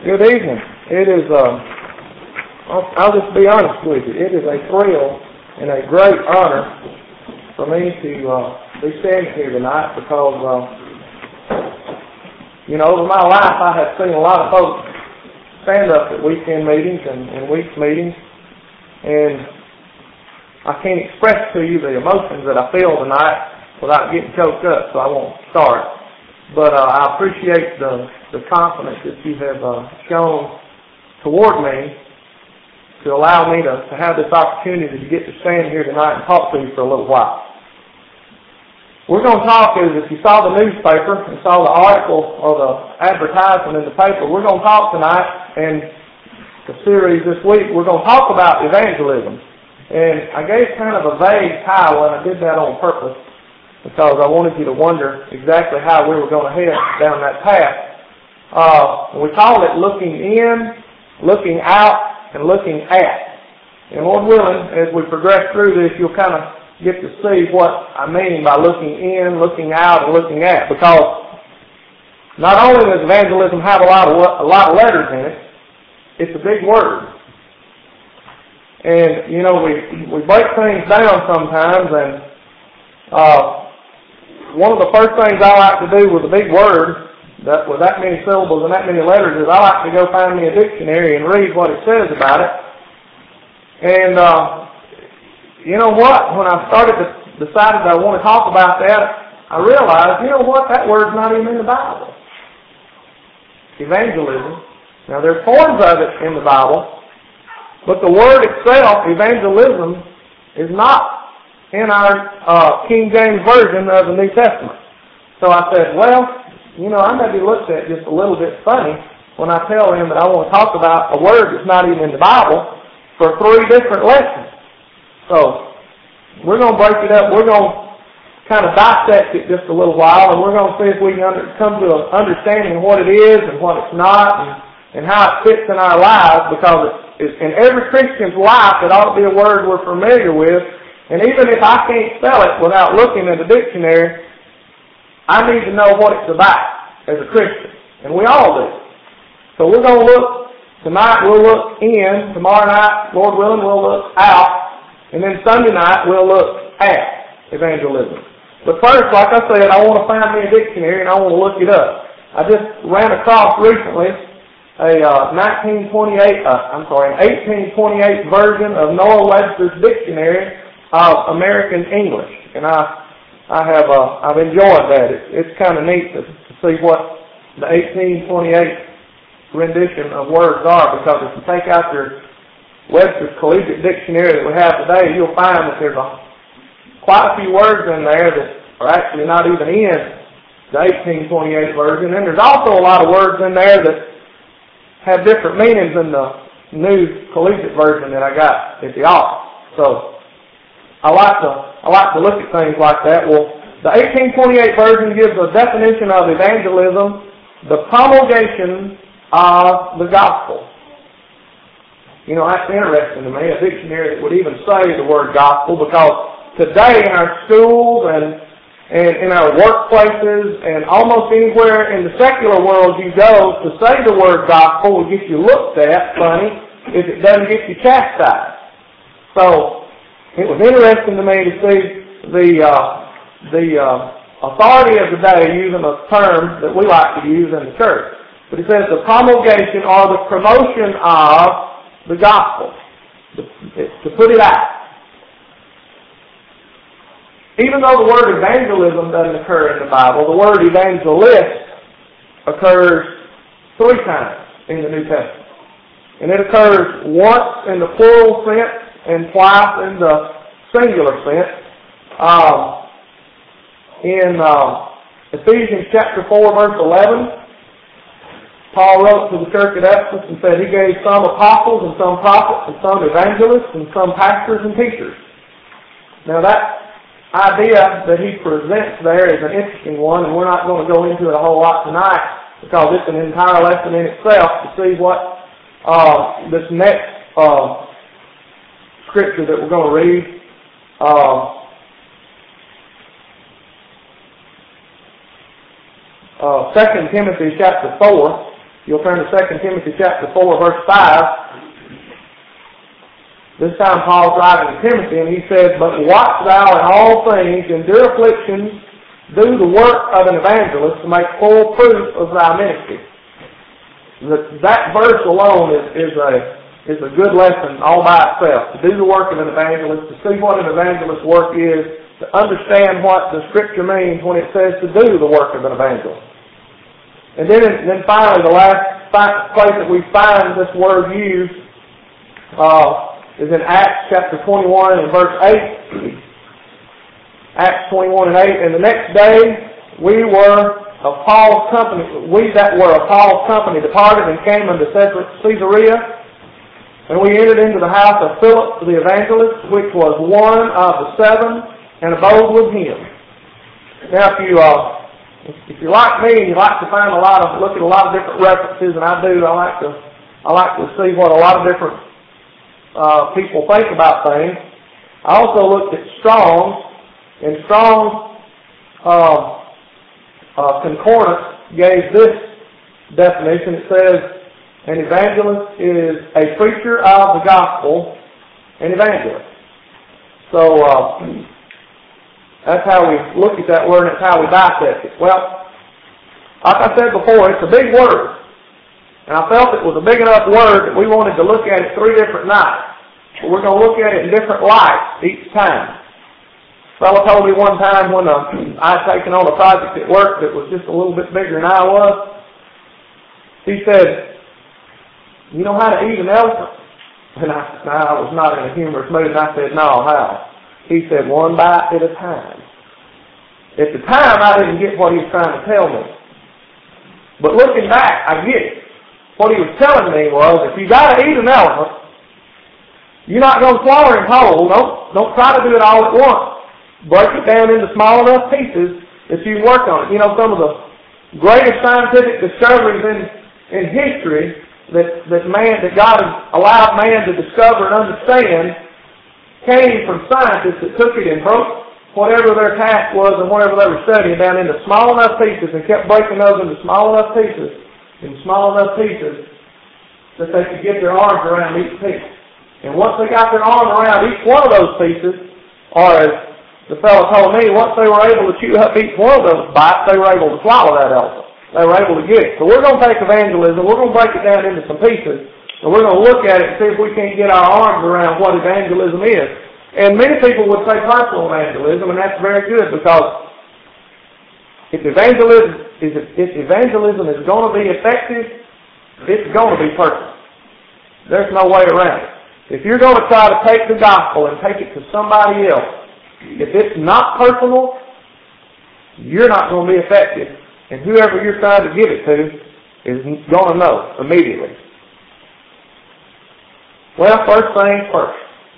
Good evening. It is, I'll just be honest with you, it is a thrill and a great honor for me to be standing here tonight because, over my life I have seen a lot of folks stand up at weekend meetings and week meetings, and I can't express to you the emotions that I feel tonight without getting choked up, so I won't start. But I appreciate the confidence that you have shown toward me to allow me to have this opportunity to get to stand here tonight and talk to you for a little while. We're going to talk, as if you saw the newspaper and saw the article or the advertisement in the paper, we're going to talk tonight, and the series this week, we're going to talk about evangelism. And I gave kind of a vague title, and I did that on purpose, because I wanted you to wonder exactly how we were going to head down that path. We call it looking in, looking out, and looking at. And Lord willing, as we progress through this, you'll kind of get to see what I mean by looking in, looking out, and looking at. Because not only does evangelism have a lot of letters in it, it's a big word. And, we break things down sometimes, and one of the first things I like to do with a big word, with that many syllables and that many letters, is I like to go find me a dictionary and read what it says about it. And you know what? When I decided I want to talk about that, I realized, that word's not even in the Bible. Evangelism. Now, there are forms of it in the Bible, but the word itself, evangelism, is not in our King James Version of the New Testament. So I said, I may be looked at just a little bit funny when I tell him that I want to talk about a word that's not even in the Bible for 3 different lessons. So we're going to break it up. We're going to kind of dissect it just a little while, and we're going to see if we can come to an understanding of what it is and what it's not, and how it fits in our lives, because it's in every Christian's life it ought to be a word we're familiar with. And even if I can't spell it without looking at the dictionary, I need to know what it's about as a Christian. And we all do. So we're going to look, tonight we'll look in, tomorrow night, Lord willing, we'll look out, and then Sunday night we'll look at evangelism. But first, like I said, I want to find me a dictionary and I want to look it up. I just ran across recently an 1828 version of Noah Webster's Dictionary of American English, and I've enjoyed that. It's kind of neat to see what the 1828 rendition of words are, because if you take out your Webster's Collegiate Dictionary that we have today, you'll find that there's quite a few words in there that are actually not even in the 1828 version, and there's also a lot of words in there that have different meanings in the new collegiate version that I got at the office. So I like to look at things like that. Well, the 1828 version gives a definition of evangelism: the promulgation of the gospel. That's interesting to me, a dictionary that would even say the word gospel, because today in our schools and in our workplaces and almost anywhere in the secular world you go, to say the word gospel will get you looked at funny if it doesn't get you chastised. So it was interesting to me to see the authority of the day using a term that we like to use in the church. But it says the promulgation or the promotion of the gospel, to put it out. Even though the word evangelism doesn't occur in the Bible, the word evangelist occurs 3 times in the New Testament. And it occurs once in the plural sense and twice in the singular sense. In Ephesians chapter 4, verse 11, Paul wrote to the church at Ephesus and said he gave some apostles and some prophets and some evangelists and some pastors and teachers. Now that idea that he presents there is an interesting one, and we're not going to go into it a whole lot tonight because it's an entire lesson in itself to see what this next scripture that we're going to read 2 Timothy chapter 4 You'll turn to 2 Timothy chapter 4, verse 5. This time Paul's writing to Timothy, and he said, "But watch thou in all things, endure afflictions, do the work of an evangelist, to make full proof of thy ministry." That verse alone is a good lesson all by itself. To do the work of an evangelist, to see what an evangelist's work is, to understand what the Scripture means when it says to do the work of an evangelist. And then finally, the last place that we find this word used is in Acts chapter 21 and verse 8. Acts 21 and 8. "And the next day we that were of Paul's company departed and came unto Caesarea, and we entered into the house of Philip the evangelist, which was one of the 7, and abode with him." Now, if you're like me and you like to look at a lot of different references, and I do, I like to see what a lot of different people think about things. I also looked at Strong's, and Strong's concordance gave this definition. It says, "An evangelist is a preacher of the gospel, an evangelist." So that's how we look at that word, and that's how we dissect it. Well, like I said before, it's a big word. And I felt it was a big enough word that we wanted to look at it 3 different nights. But we're going to look at it in different lights each time. A fellow told me one time when I had taken on a project at work that was just a little bit bigger than I was. He said, "You know how to eat an elephant?" And I was not in a humorous mood, and I said, "No, how?" He said, "One bite at a time." At the time, I didn't get what he was trying to tell me. But looking back, I get it. What he was telling me was, if you got to eat an elephant, you're not going to swallow him whole. Don't try to do it all at once. Break it down into small enough pieces that you can work on it. You know, some of the greatest scientific discoveries in history that God has allowed man to discover and understand came from scientists that took it and broke whatever their task was and whatever they were studying down into small enough pieces and kept breaking those into small enough pieces that they could get their arms around each piece. And once they got their arm around each one of those pieces, or as the fellow told me, once they were able to chew up each one of those bites, they were able to swallow that elephant. They were able to get it. So we're going to take evangelism, we're going to break it down into some pieces, and we're going to look at it and see if we can't get our arms around what evangelism is. And many people would say personal evangelism, and that's very good, because if evangelism is going to be effective, it's going to be personal. There's no way around it. If you're going to try to take the gospel and take it to somebody else, if it's not personal, you're not going to be effective. And whoever you're trying to give it to is going to know immediately. Well, first things first.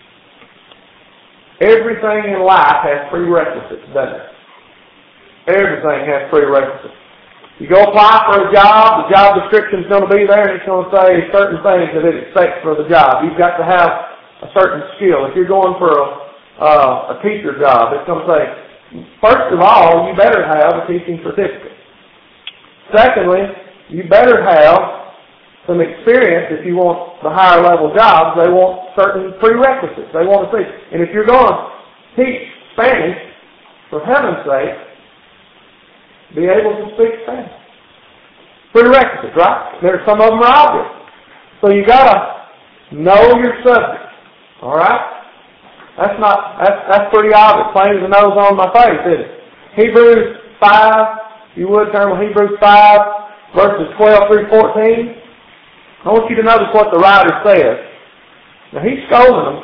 Everything in life has prerequisites, doesn't it? Everything has prerequisites. You go apply for a job, the job description is going to be there, and it's going to say certain things that it expects for the job. You've got to have a certain skill. If you're going for a teacher job, it's going to say, first of all, you better have a teaching certificate. Secondly, you better have some experience. If you want the higher level jobs, they want certain prerequisites. They want to see. And if you're going to teach Spanish, for heaven's sake, be able to speak Spanish. Prerequisites, right? There's some of them are obvious. So you got to know your subject. All right? That's pretty obvious. Plain as the nose on my face, isn't it? Hebrews 5, you would turn to Hebrews 5, verses 12 through 14. I want you to notice what the writer says. Now he's scolding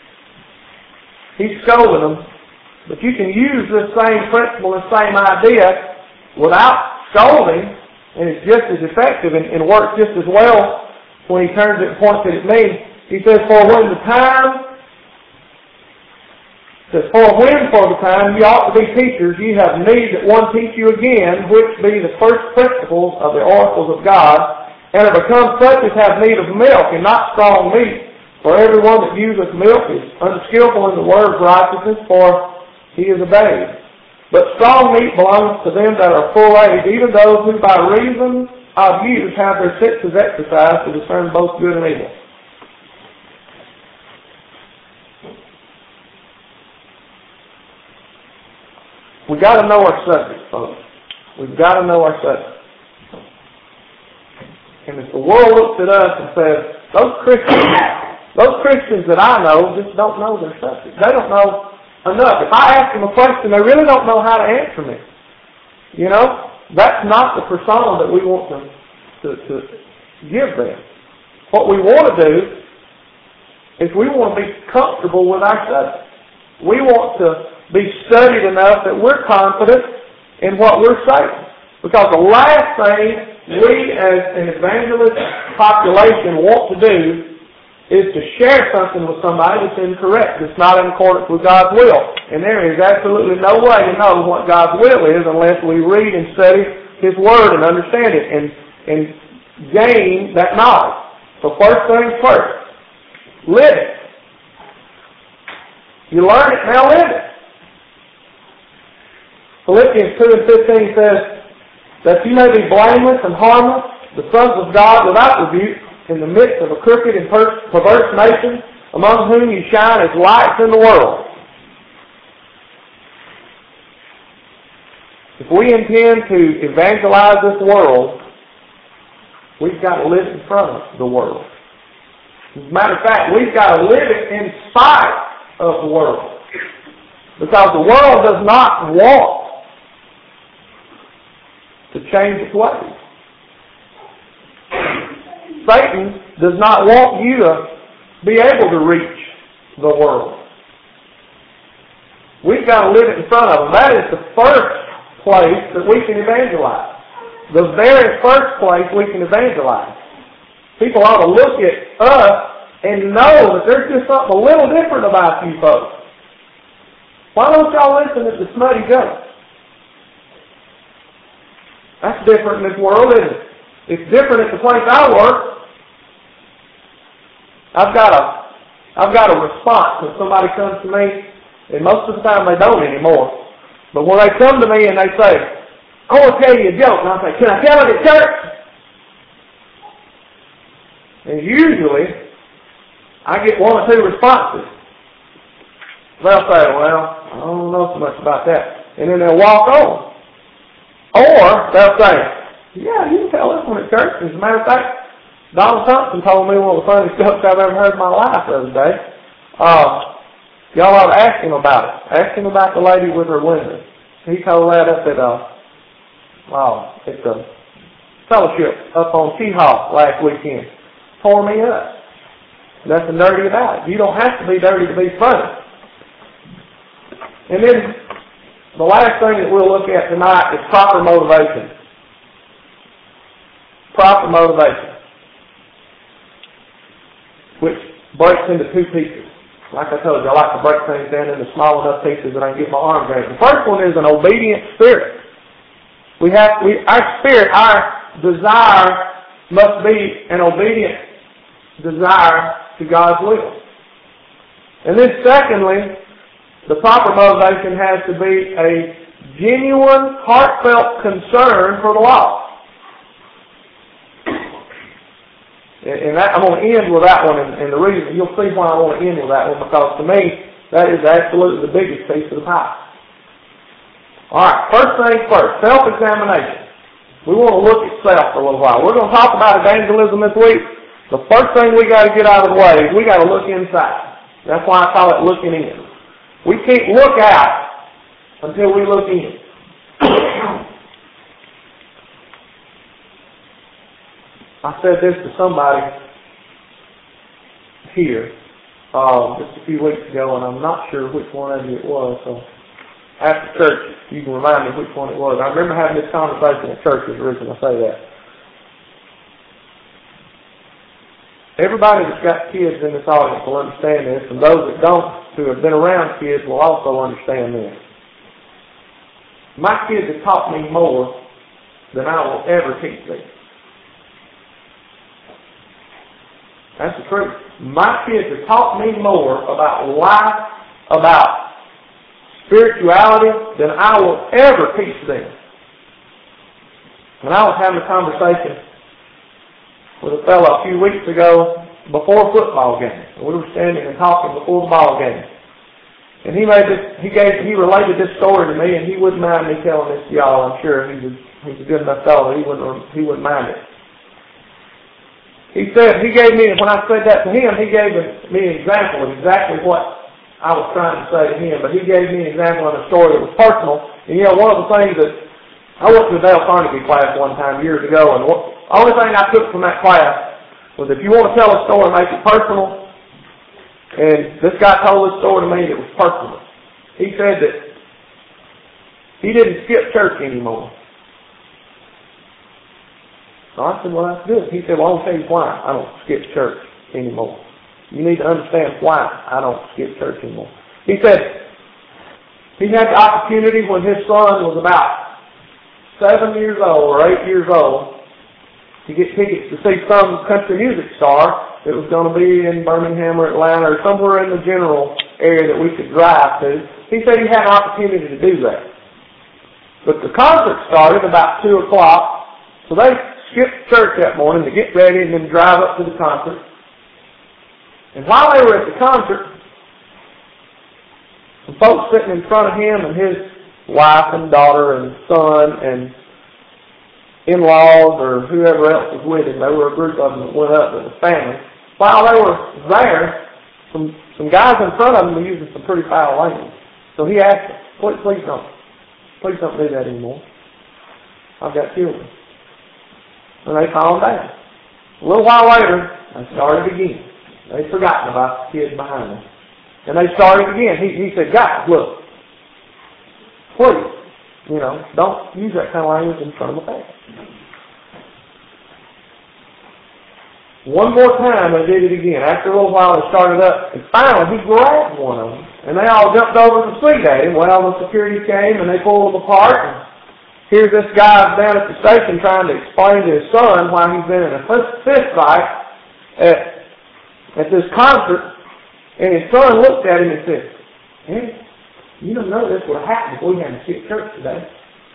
them, but you can use this same principle and same idea without scolding, and it's just as effective and works just as well when he turns it and points it at me. He says, for the time you ought to be teachers, you have need that one teach you again, which be the first principles of the oracles of God, and are become such as have need of milk and not strong meat. For everyone that useth milk is unskillful in the word of righteousness, for he is a babe. But strong meat belongs to them that are full age, even those who by reason of youth have their senses exercised to discern both good and evil. We've got to know our subject, folks. We've got to know our subject. And if the world looks at us and says, those Christians that I know just don't know their subject. They don't know enough. If I ask them a question, they really don't know how to answer me. You know, that's not the persona that we want to give them. What we want to do is we want to be comfortable with our subject. We want to be studied enough that we're confident in what we're saying. Because the last thing we as an evangelist population want to do is to share something with somebody that's incorrect, that's not in accordance with God's will. And there is absolutely no way to know what God's will is unless we read and study His Word and understand it and gain that knowledge. So first things first, live it. You learn it, now live it. Philippians 2 and 15 says, that you may be blameless and harmless, the sons of God without rebuke, in the midst of a crooked and perverse nation, among whom you shine as lights in the world. If we intend to evangelize this world, we've got to live in front of the world. As a matter of fact, we've got to live it in spite of the world. Because the world does not want to change its ways. Satan does not want you to be able to reach the world. We've got to live it in front of them. That is the first place that we can evangelize. The very first place we can evangelize. People ought to look at us and know that there's just something a little different about you folks. Why don't y'all listen to the Smutty Goat? That's different in this world, isn't it? It's different at the place I work. I've got a response when somebody comes to me, and most of the time they don't anymore. But when they come to me and they say, I want to tell you a joke, and I say, can I tell it at church? And usually, I get one or two responses. They'll say, well, I don't know so much about that. And then they'll walk on. Or they'll say, yeah, you can tell this one at church. As a matter of fact, Donald Thompson told me one of the funniest jokes I've ever heard in my life the other day. Y'all ought to ask him about it. Ask him about the lady with her window. He told that up at the fellowship up on T-Hawk last weekend. Tore me up. Nothing dirty about it. You don't have to be dirty to be funny. And then the last thing that we'll look at tonight is proper motivation. Proper motivation. Which breaks into two pieces. Like I told you, I like to break things down into small enough pieces that I can get my arms around. The first one is an obedient spirit. Our desire must be an obedient desire to God's will. And then secondly, the proper motivation has to be a genuine, heartfelt concern for the lost. And I'm going to end with that one, and the reason, you'll see why I want to end with that one, because to me, that is absolutely the biggest piece of the pie. Alright, first things first, self-examination. We want to look at self for a little while. We're going to talk about evangelism this week. The first thing we got to get out of the way is we got to look inside. That's why I call it looking in. We can't look out until we look in. I said this to somebody here just a few weeks ago, and I'm not sure which one of you it was. So after church, you can remind me which one it was. I remember having this conversation at church. Is the reason I say that. Everybody that's got kids in this audience will understand this, and those that don't, who have been around kids, will also understand this. My kids have taught me more than I will ever teach them. That's the truth. My kids have taught me more about life, about spirituality, than I will ever teach them. And I was having a conversation with a fellow a few weeks ago before a football game. We were standing and talking before the ball game. And he related this story to me, and he wouldn't mind me telling this to y'all, I'm sure. He's a good enough fellow, he wouldn't mind it. He said, when I said that to him, he gave me an example of exactly what I was trying to say to him, but he gave me an example of a story that was personal. And one of the things that, I went to the Dale Carnegie class one time years ago, and the only thing I took from that class was if you want to tell a story, make it personal. And this guy told this story to me that was personal. He said that he didn't skip church anymore. So I said, well, that's good. He said, well, I'll tell you why I don't skip church anymore. You need to understand why I don't skip church anymore. He said he had the opportunity when his son was about 7 years old or 8 years old to get tickets to see some country music star that was going to be in Birmingham or Atlanta or somewhere in the general area that we could drive to. He said he had an opportunity to do that. But the concert started about 2 o'clock, so they skipped church that morning to get ready and then drive up to the concert. And while they were at the concert, some folks sitting in front of him and his wife and daughter and son and in-laws or whoever else was with him, there were a group of them that went up with the family. While they were there, some guys in front of them were using some pretty foul language. So he asked them, please don't do that anymore. I've got children. And they calmed down. A little while later, they started again. They'd forgotten about the kids behind them. And they started again. He said, guys, look, please, don't use that kind of language in front of the family. One more time they did it again. After a little while they started up, and finally he grabbed one of them, and they all jumped over to see at him. Well, the security came and they pulled them apart, and here's this guy down at the station trying to explain to his son why he's been in a fist fight at this concert, and his son looked at him and said, hey, you don't know this would have happened if we hadn't skipped church today.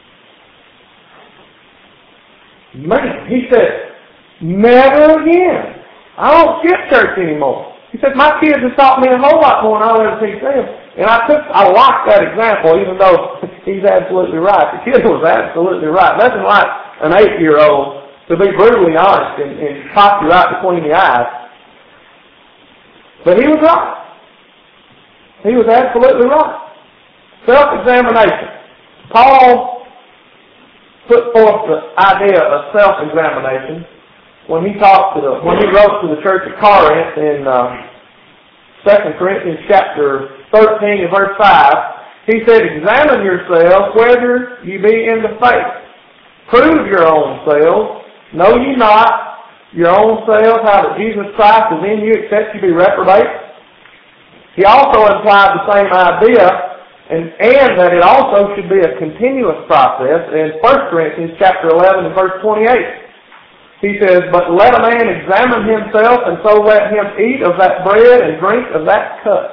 Man, he said, never again. I don't skip church anymore. He said, my kids have taught me a whole lot more than I'll ever teach them. And I like that example, even though he's absolutely right. The kid was absolutely right. Nothing like an 8-year-old to be brutally honest and pop you right between the eyes. But he was right. He was absolutely right. Self-examination. Paul put forth the idea of self-examination when he wrote to the church of Corinth in 2 Corinthians chapter 13 and verse 5. He said, examine yourselves whether you be in the faith. Prove your own selves. Know ye not your own selves how that Jesus Christ is in you except you be reprobate? He also implied the same idea and that it also should be a continuous process in 1 Corinthians chapter 11 and verse 28. He says, but let a man examine himself, and so let him eat of that bread and drink of that cup.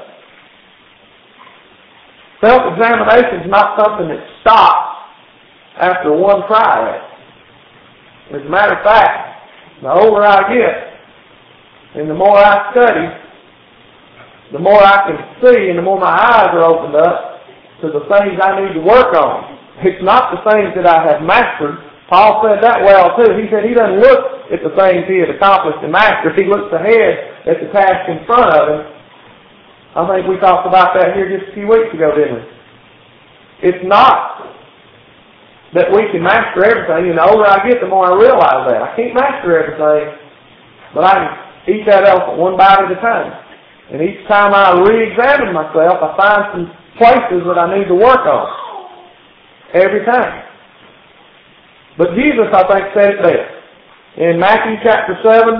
Self-examination is not something that stops after one try at it. As a matter of fact, the older I get, and the more I study, the more I can see, and the more my eyes are opened up to the things I need to work on. It's not the things that I have mastered. Paul said that well, too. He said he doesn't look at the things he had accomplished and mastered. He looks ahead at the task in front of him. I think we talked about that here just a few weeks ago, didn't we? It's not that we can master everything, and the older I get, the more I realize that. I can't master everything, but I can eat that elephant one bite at a time. And each time I re-examine myself, I find some places that I need to work on. Every time. But Jesus, I think, said it best. In Matthew chapter 7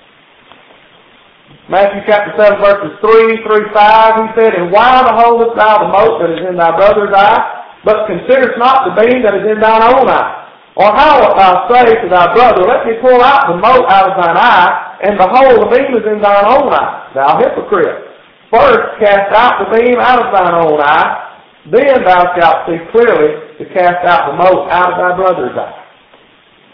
verses 3 through 5, he said, and why beholdest thou the mote that is in thy brother's eye, but considerest not the beam that is in thine own eye? Or how wilt thou say to thy brother, let me pull out the mote out of thine eye, and behold, the beam is in thine own eye? Thou hypocrite! First cast out the beam out of thine own eye, then thou shalt see clearly to cast out the mote out of thy brother's eye.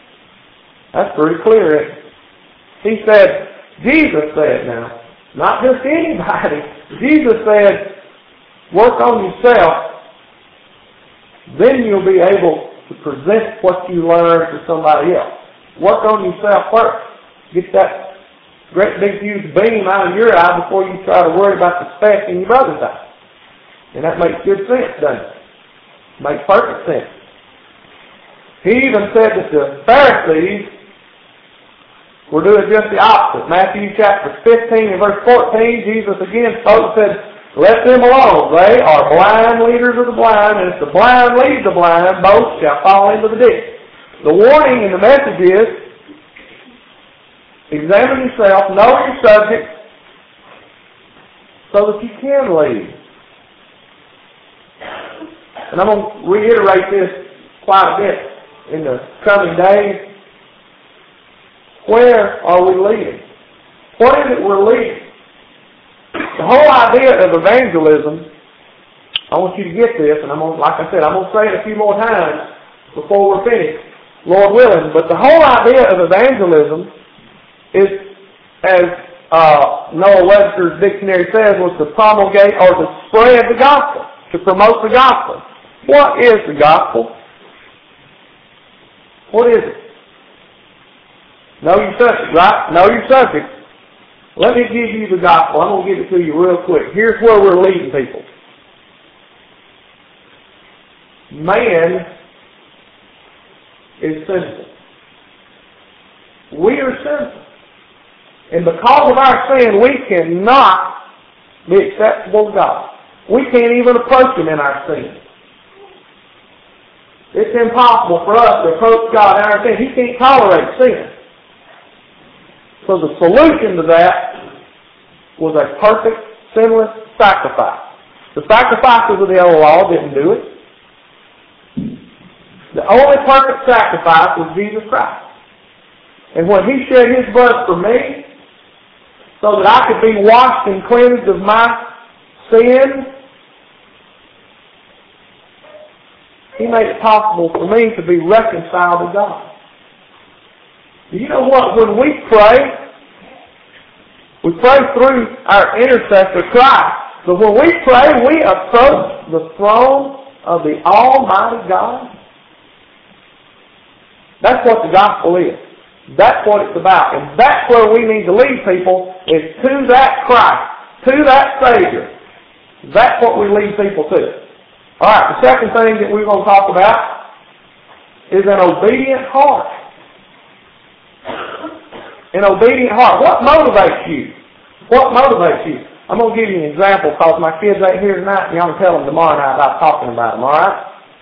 That's pretty clear. He said, Jesus said now, not just anybody. Jesus said, work on yourself, then you'll be able to present what you learned to somebody else. Work on yourself first. Get that great big huge beam out of your eye before you try to worry about the speck in your brother's eye. And that makes good sense, doesn't it? Makes perfect sense. He even said that the Pharisees were doing just the opposite. Matthew chapter 15 and verse 14, Jesus again spoke and said, let them alone. They are blind leaders of the blind, and if the blind lead the blind, both shall fall into the ditch. The warning in the message is, examine yourself, know your subject, so that you can lead. And I'm going to reiterate this quite a bit in the coming days. Where are we leading? What is it we're leading? The whole idea of evangelism, I want you to get this, and like I said, I'm going to say it a few more times before we're finished, Lord willing. But the whole idea of evangelism is, as Noah Webster's dictionary says, was to promulgate or to spread the gospel, to promote the gospel. What is the gospel? What is it? Know your subject, right? Know your subject. Let me give you the gospel. I'm going to give it to you real quick. Here's where we're leading people. Man is sinful. We are sinful. And because of our sin, we cannot be acceptable to God. We can't even approach Him in our sin. It's impossible for us to approach God in our sin. He can't tolerate sin. So the solution to that was a perfect, sinless sacrifice. The sacrifices of the old law didn't do it. The only perfect sacrifice was Jesus Christ. And when He shed His blood for me, so that I could be washed and cleansed of my sin, He made it possible for me to be reconciled to God. Do you know what? When we pray through our intercessor Christ. But when we pray, we approach the throne of the Almighty God. That's what the gospel is. That's what it's about. And that's where we need to lead people, is to that Christ, to that Savior. That's what we lead people to. Alright, the second thing that we're going to talk about is an obedient heart. An obedient heart. What motivates you? What motivates you? I'm going to give you an example because my kids ain't here tonight and y'all can tell them tomorrow night about talking about them, alright?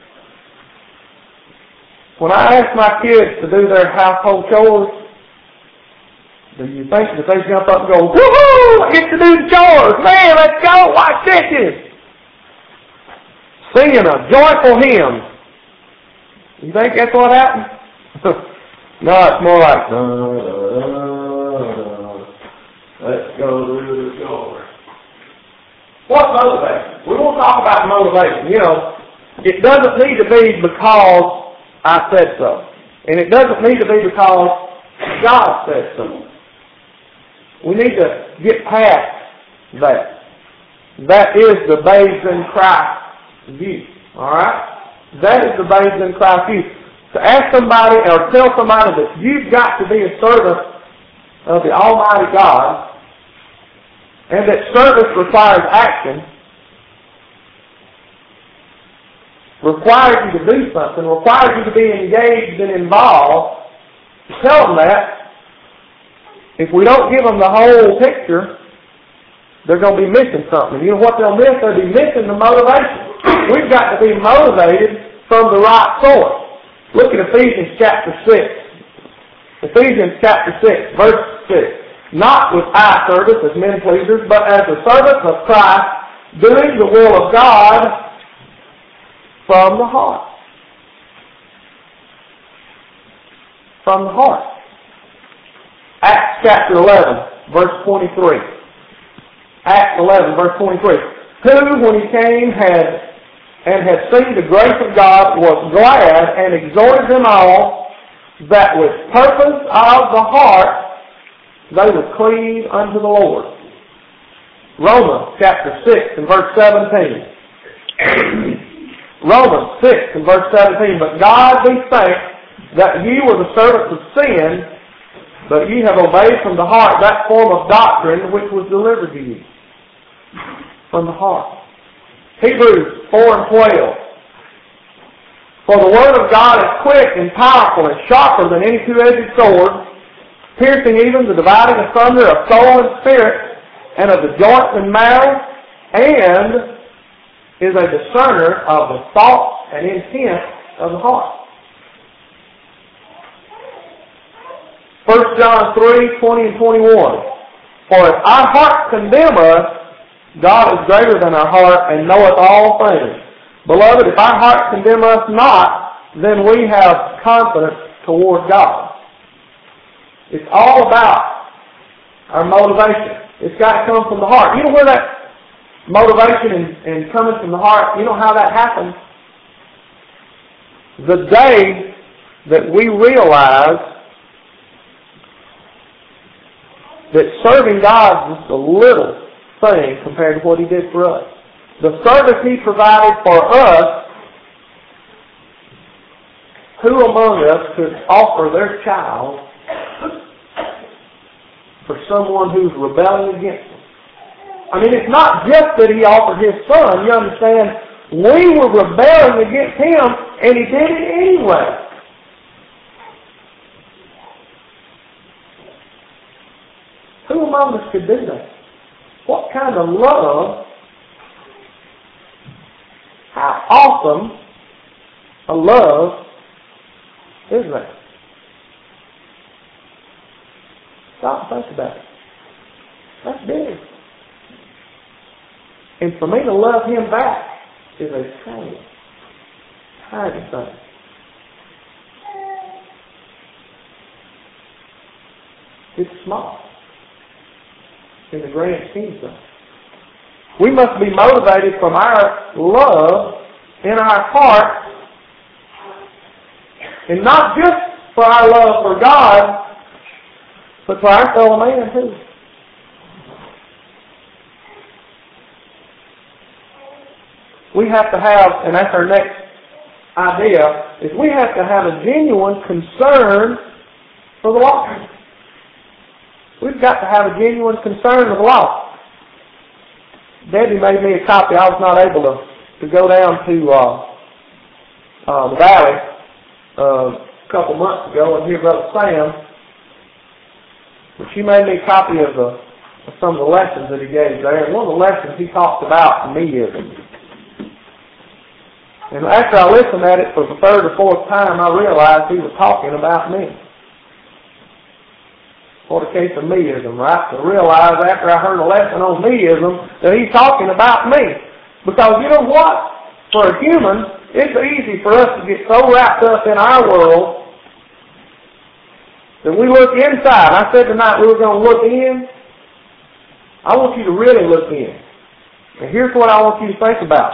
When I ask my kids to do their household chores, do you think that they jump up and go, woohoo, I get to do the chores, man, let's go, watch dishes, singing a joyful hymn? You think that's what happened? No, it's more like, let's go do the chores. What motivation? We won't talk about motivation. You know, it doesn't need to be because I said so. And it doesn't need to be because God said so. We need to get past that. That is the babes in Christ view. Alright? That is the babes in Christ view. To ask somebody or tell somebody that you've got to be a servant of the Almighty God, and that service requires action, requires you to do something, requires you to be engaged and involved, tell them that. If we don't give them the whole picture, they're going to be missing something. You know what they'll miss? They'll be missing the motivation. We've got to be motivated from the right source. Look at Ephesians chapter 6. Ephesians chapter 6, verse 6. Not with eye service as men pleasers, but as the servants of Christ, doing the will of God from the heart. From the heart. Acts chapter 11, verse 23. Acts 11, verse 23. Who, when he came, had seen the grace of God, was glad and exhorted them all that with purpose of the heart they would cleave unto the Lord. Romans chapter 6 and verse 17. Romans 6 and verse 17. But God be thanked that ye were the servants of sin, but ye have obeyed from the heart that form of doctrine which was delivered to you. From the heart. Hebrews 4 and 12. For the word of God is quick and powerful and sharper than any two-edged sword, piercing even the dividing asunder of soul and spirit, and of the joints and marrow, and is a discerner of the thoughts and intent of the heart. 1 John 3, 20 and 21. For if our heart condemn us, God is greater than our heart and knoweth all things. Beloved, if our heart condemn us not, then we have confidence toward God. It's all about our motivation. It's got to come from the heart. You know where that motivation and coming from the heart, you know how that happens? The day that we realize that serving God is just a little thing compared to what He did for us. The service He provided for us, who among us could offer their child for someone who's rebelling against Him? I mean, it's not just that He offered His Son. You understand, we were rebelling against Him, and He did it anyway. Who among us could do that? What kind of love, how awesome a love is that? Stop and think about it. That's big. And for me to love Him back is a tiny, tiny thing. It's small in the grand scheme of things. We must be motivated from our love in our heart, and not just for our love for God, but for our fellow man too. We have to have, and that's our next idea, is we have to have a genuine concern for the lost. We've got to have a genuine concern for the lost. Debbie made me a copy. I was not able to go down to the valley a couple months ago and hear Brother Sam. But she made me a copy of some of the lessons that he gave there. And one of the lessons he talked about meism. And after I listened at it for the third or fourth time, I realized he was talking about me. For the case of meism, right? To realize after I heard a lesson on meism that he's talking about me. Because you know what? For a human, it's easy for us to get so wrapped up in our world that we look inside. I said tonight we were going to look in. I want you to really look in. And here's what I want you to think about.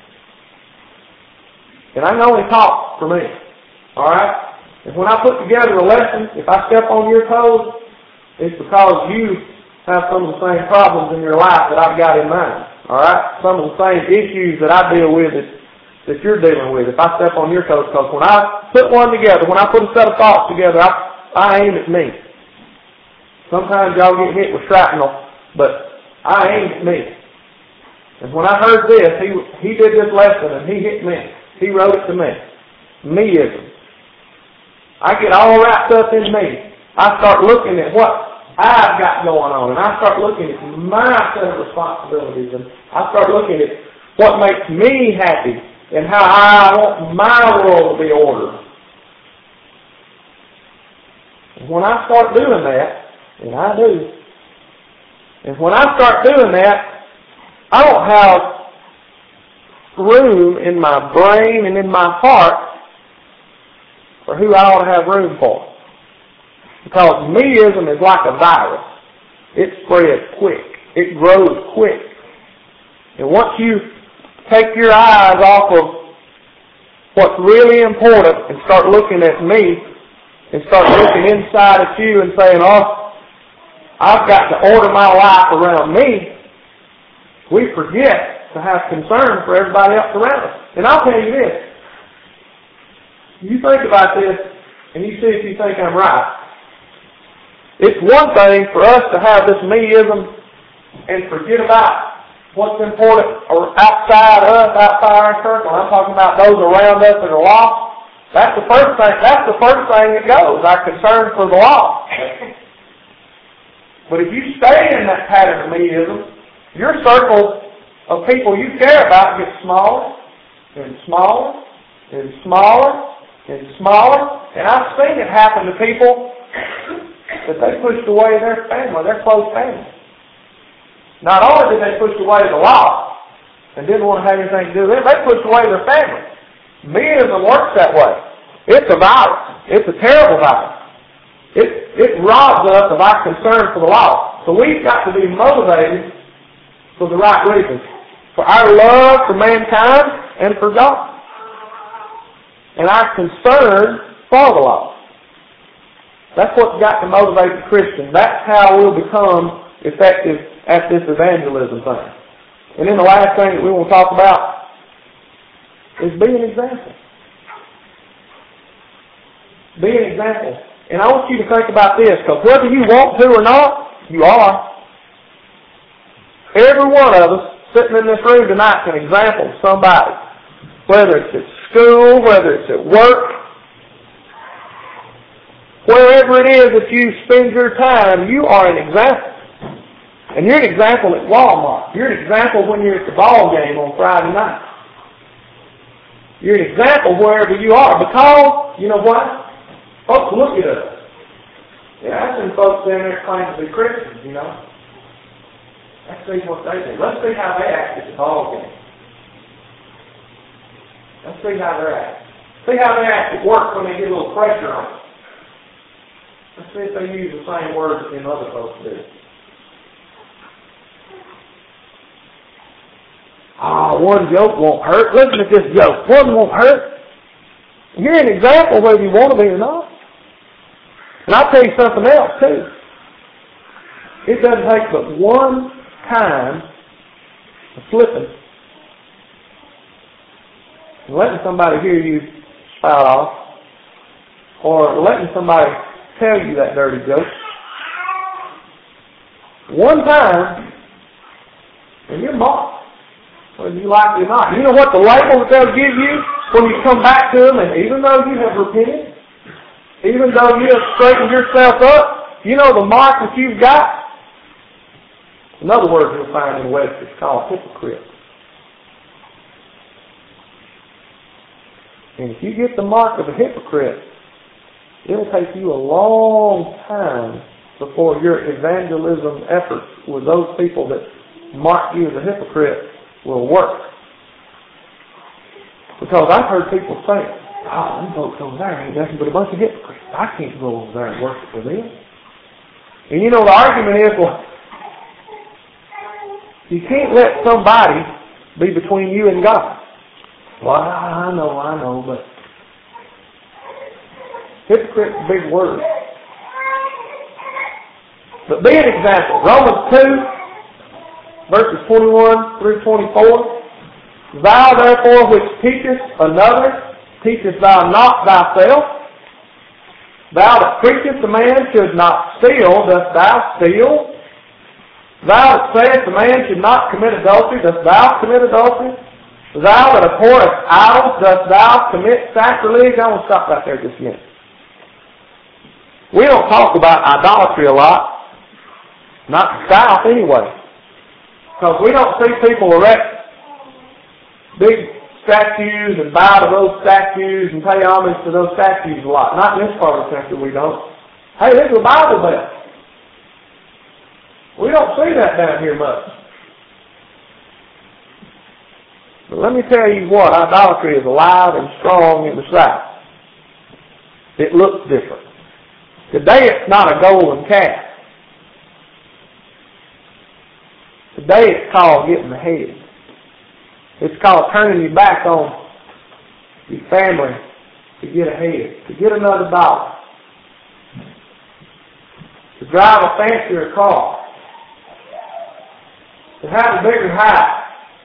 And I can only talk for me. Alright? And when I put together a lesson, if I step on your toes, it's because you have some of the same problems in your life that I've got in mine. Alright? Some of the same issues that I deal with that you're dealing with. If I step on your toes, because when I put one together, when I put a set of thoughts together, I aim at me. Sometimes y'all get hit with shrapnel, but I aim at me. And when I heard this, he did this lesson and he hit me. He wrote it to me. Meism. I get all wrapped up in me. I start looking at what I've got going on, and I start looking at my set of responsibilities, and I start looking at what makes me happy and how I want my world to be ordered. And when I start doing that, and I do, and when I start doing that, I don't have room in my brain and in my heart for who I ought to have room for. Because meism is like a virus. It spreads quick. It grows quick. And once you take your eyes off of what's really important and start looking at me and start looking inside at you and saying, oh, I've got to order my life around me, we forget to have concern for everybody else around us. And I'll tell you this. You think about this, and you see if you think I'm right. It's one thing for us to have this meism and forget about what's important or outside us, outside our circle. I'm talking about those around us that are lost. That's the first thing. That's the first thing that goes. Our concern for the lost. But if you stay in that pattern of meism, your circle of people you care about gets smaller and smaller and smaller and smaller. And I've seen it happen to people that they pushed away their family, their close family. Not only did they push away the lost and didn't want to have anything to do with it, they pushed away their family. Meism works that way. It's a virus. It's a terrible virus. It robs us of our concern for the lost. So we've got to be motivated for the right reasons. For our love for mankind and for God. And our concern for the lost. That's what's got to motivate the Christian. That's how we'll become effective at this evangelism thing. And then the last thing that we want to talk about is be an example. Be an example. And I want you to think about this, because whether you want to or not, you are. Every one of us sitting in this room tonight is an example of somebody. Whether it's at school, whether it's at work, wherever it is that you spend your time, you are an example. And you're an example at Walmart. You're an example when you're at the ball game on Friday night. You're an example wherever you are. Because, you know what? Folks look at us. Yeah, I've seen folks in there claiming to be Christians, you know. Let's see what they do. Let's see how they act at the ball game. Let's see how they act. See how they act at work when they get a little pressure on them. Let's see if they use the same words that them other folks do. One joke won't hurt. Listen at this joke. One won't hurt. You're an example whether you want to be or not. And I'll tell you something else too. It doesn't take but one time of slipping and letting somebody hear you spout off, or letting somebody tell you that dirty joke. One time, and you're mocked. Whether you like it or not. You know what the label that they'll give you when you come back to them, and even though you have repented, even though you have straightened yourself up, you know the mark that you've got? Another word you'll find in the West is called hypocrite. And if you get the mark of a hypocrite, it'll take you a long time before your evangelism efforts with those people that mark you as a hypocrite will work. Because I've heard people say, them folks over there ain't nothing but a bunch of hypocrites. I can't go over there and worship with them. And you know, the argument is, well, you can't let somebody be between you and God. Well, I know, but hypocrite's a big word. But be an example. Romans 2, verses 21 through 24. Thou therefore which teachest another, teachest thou not thyself? Thou that preachest a man should not steal, dost thou steal? Thou that sayest a man should not commit adultery, dost thou commit adultery? Thou that abhorrest idols, dost thou commit sacrilege? I want to stop right there just a minute. We don't talk about idolatry a lot. Not in the South anyway. Because we don't see people erect big statues and bow to those statues and pay homage to those statues a lot. Not in this part of the country we don't. Hey, there's a Bible belt. We don't see that down here much. But let me tell you what, idolatry is alive and strong in the South. It looks different. Today it's not a golden calf. Today it's called getting ahead. It's called turning your back on your family to get ahead, to get another dollar, drive a fancier car, to have a bigger house,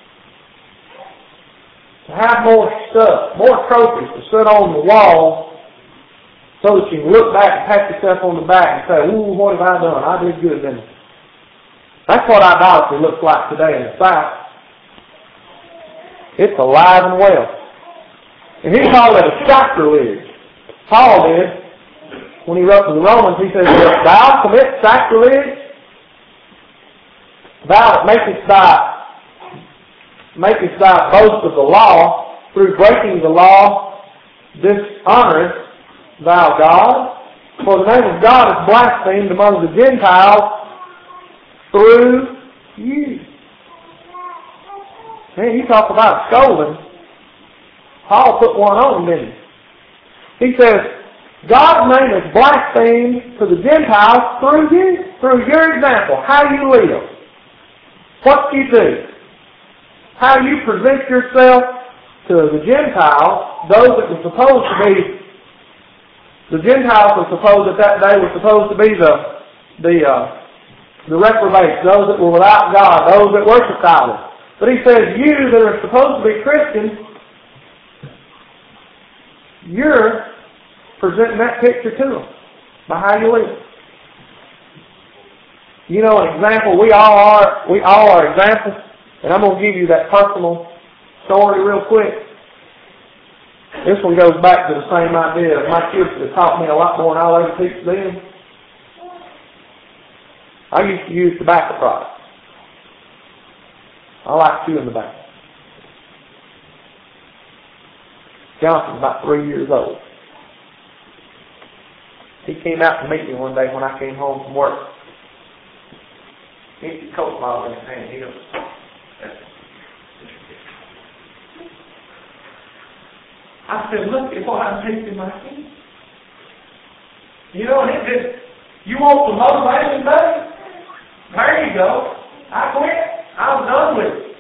to have more stuff, more trophies to sit on the wall so that you can look back and pat yourself on the back and say, ooh, what have I done? I did good, didn't I? That's what idolatry looks like today in the South. It's alive and well. And he called it a sacrilege. Paul did. When he wrote to the Romans, he says, if thou commit sacrilege, thou makest thy boast of the law, through breaking the law, dishonorest thou God, for the name of God is blasphemed among the Gentiles through you. Man, you talk about scolding. Paul put one on him, didn't he? He says, God's name is blasphemed to the Gentiles through you, through your example, how you live, what you do, how you present yourself to the Gentiles, those that were supposed to be, the Gentiles were supposed at that day were supposed to be the reprobates, those that were without God, those that worshiped idols. But he says, you that are supposed to be Christians, you're presenting that picture to them by how you live. You know, an example, we all are examples, and I'm going to give you that personal story real quick. This one goes back to the same idea. My kids have taught me a lot more than I'll ever teach them. I used to use tobacco products. I like chewing tobacco. Johnson's about 3 years old. He came out to meet me one day when I came home from work. Empty coat bottle in his hand. He goes, I said, look at what I'm tasting my kids. You know, and it just, you want some motivation, buddy? There you go. I quit. I was done with it.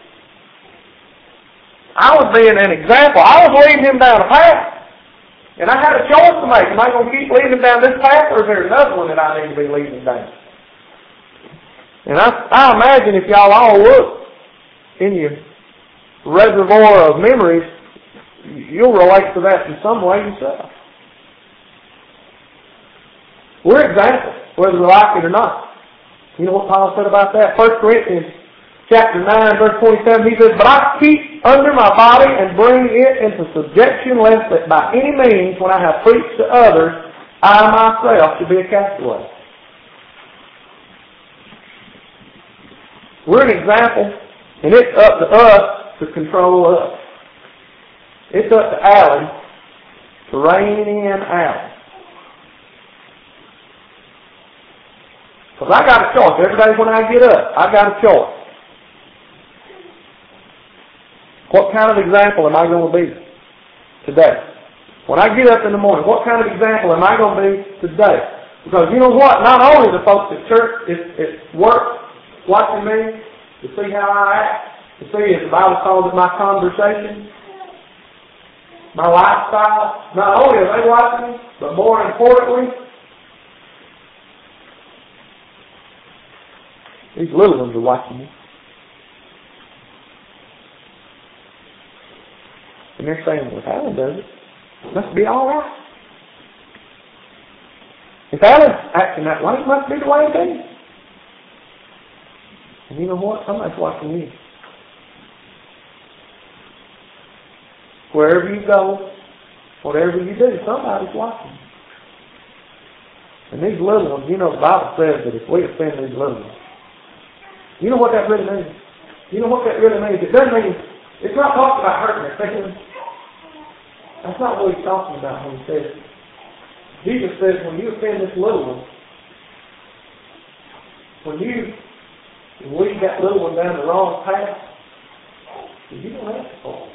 I was being an example. I was leading him down a path. And I had a choice to make. Am I going to keep leading him down this path, or is there another one that I need to be leading him down? And I imagine if y'all all look in your reservoir of memories, you'll relate to that in some way yourself. We're examples, whether we like it or not. You know what Paul said about that? 1 Corinthians chapter 9, verse 27, he says, but I keep under my body and bring it into subjection, lest that by any means, when I have preached to others, I myself should be a castaway. We're an example, and it's up to us to control us. It's up to Alan to rein in Alan. Because I got a choice. Every day when I get up, I got a choice. What kind of example am I going to be today? When I get up in the morning, what kind of example am I going to be today? Because you know what? Not only the folks at church, at work, watching me, to see how I act, to see if the Bible calls it my conversation, my lifestyle. Not only are they watching me, but more importantly, these little ones are watching me. And they're saying, well, if Alan does it must be all right. If Alan's acting that way, it must be the way it is. And you know what? Somebody's watching you. Wherever you go, whatever you do, somebody's watching. And these little ones, you know, the Bible says that if we offend these little ones, you know what that really means? You know what that really means? It doesn't mean, it's not talking about hurting their feelings. That's not what he's talking about when he says, Jesus says, when you offend this little one, when you lead that little one down the wrong path, you don't have to fall.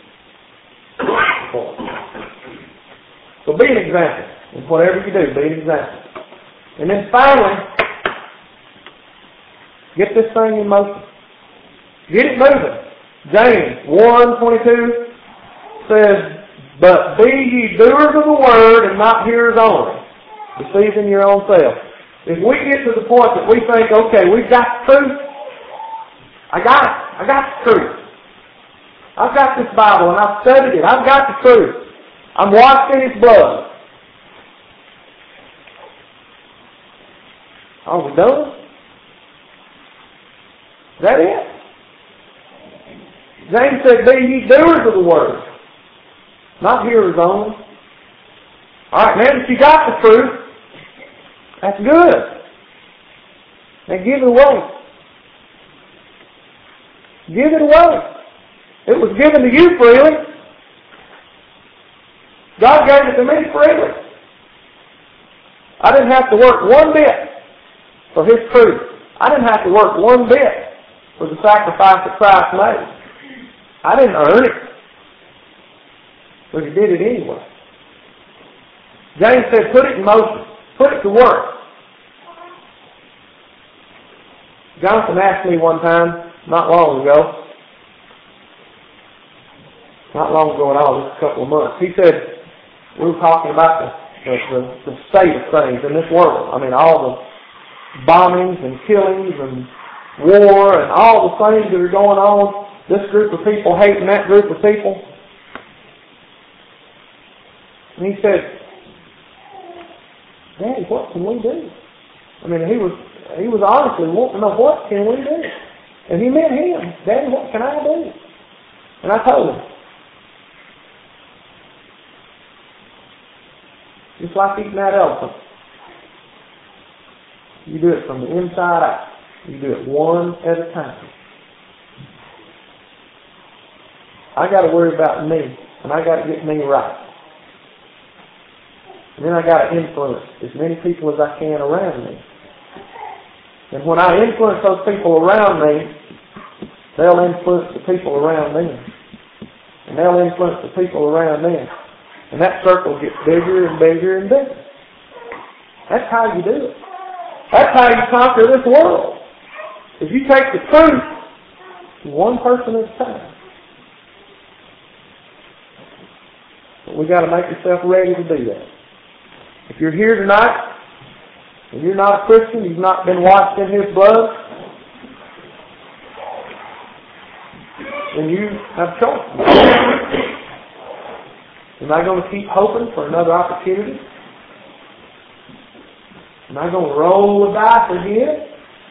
So be an example. In whatever you do, be an example. And then finally, get this thing in motion. Get it moving. James 1:22 says, but be ye doers of the word and not hearers only, deceiving your own self. If we get to the point that we think, okay, we've got the truth, I got it. I got the truth. I've got this Bible and I've studied it. I've got the truth. I'm washed in His blood. Are we done? Is that it? James said, be ye doers of the word, not hearers only. Alright, man, if you got the truth, that's good. Now give it away. Give it away. It was given to you freely. God gave it to me freely. I didn't have to work one bit for His truth. I didn't have to work one bit for the sacrifice that Christ made. I didn't earn it. But He did it anyway. James said, put it in motion. Put it to work. Jonathan asked me one time, not long ago at all, just a couple of months. He said, we were talking about the state of things in this world. I mean, all the bombings and killings and war and all the things that are going on. This group of people hating that group of people. And he said, Daddy, what can we do? I mean, he was honestly wanting to know, what can we do? And he meant him. Daddy, what can I do? And I told him. Just like eating that elephant. You do it from the inside out. You do it one at a time. I got to worry about me, and I got to get me right. And then I got to influence as many people as I can around me. And when I influence those people around me, they'll influence the people around them. And they'll influence the people around them. And that circle gets bigger and bigger and bigger. That's how you do it. That's how you conquer this world. If you take the truth one person at a time. But we got to make yourself ready to do that. If you're here tonight and you're not a Christian, you've not been washed in His blood, then you have choices. Am I going to keep hoping for another opportunity? Am I going to roll the dice again?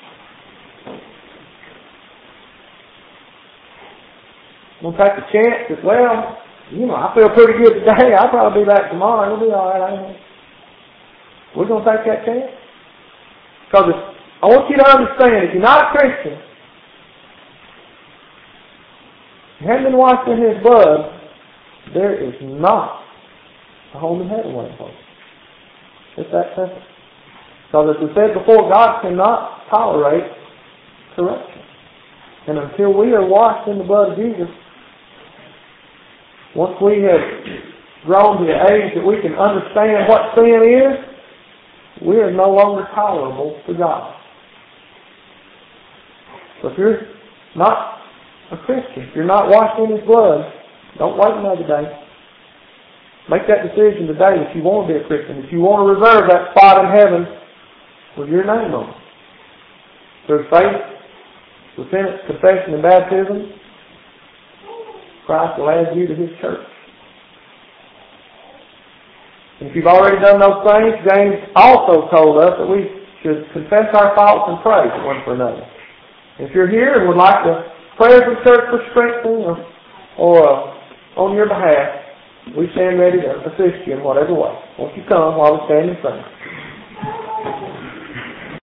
I'm going to take a chance that, well, I feel pretty good today. I'll probably be back tomorrow. It'll be all right. We're going to take that chance. Because I want you to understand, if you're not a Christian, you haven't been washed in His blood, there is not a home in heaven waiting for you. It's that simple. Because as we said before, God cannot tolerate corruption. And until we are washed in the blood of Jesus, once we have grown to the age that we can understand what sin is, we are no longer tolerable to God. So if you're not a Christian, if you're not washed in His blood, don't wait another day. Make that decision today if you want to be a Christian. If you want to reserve that spot in heaven with your name on it. Through faith, repentance, confession, and baptism, Christ will add you to His church. And if you've already done those things, James also told us that we should confess our faults and pray one for another. If you're here and would like to pray as a church for strengthening or on your behalf, we stand ready to assist you in whatever way. Won't you come while we stand and sing?